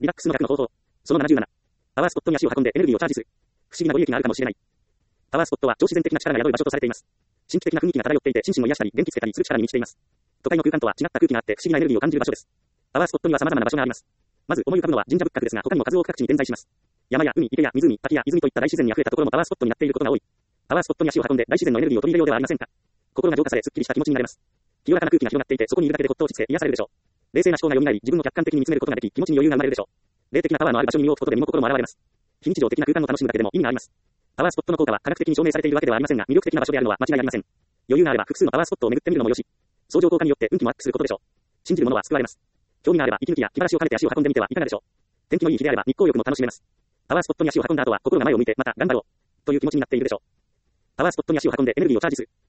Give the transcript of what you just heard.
リラックスの逆の方法。その77。パワースポットに足を運んでエネルギーをチャージする。不思議なご利益があるかもしれない。パワースポットは超自然的な力が宿る場所とされています。神秘的な雰囲気が漂っていて、心身を癒したり、電気つけたりする力に満ちています。都会の空間とは違った空気があって、不思議なエネルギーを感じる場所です。パワースポットには様々な場所があります。まず思い浮かぶのは神社仏閣ですが、他にも数多く各地に点在します。山や海、池や湖、滝や泉といった大自然に溢れたところもパワースポットになっていることが多い。パワースポットに足を運んで大自然のエネルギーを取り入れようではありませんか。心が浄化され、すっきりした気持ちになれます。清らかな空気が広がっていて、そこにいるだけでほっと落ち着け、癒されるでしょう。冷静な思考が蘇り、自分を客観的に見つめることができ、気持ちに余裕が生まれるでしょう。霊的なパワーのある場所に身を置くことで身も心も現れます。非日常的な空間を楽しむだけでも意味があります。パワースポットの効果は科学的に証明されているわけではありませんが、魅力的な場所であるのは間違いありません。余裕があれば複数のパワースポットを巡ってみるのもよし。相乗効果によって運気もアップすることでしょう。信じる者は救われます。興味があれば息抜きや気晴らしを兼ねて足を運んでみてはいかがでしょう。天気のいい日であれば日光浴も楽しめます。パワースポットに足を運んだ後は心が前を向いてまた頑張ろうという気持ちになっているでしょう。パワースポットに足を運んでエネルギーをチャージする。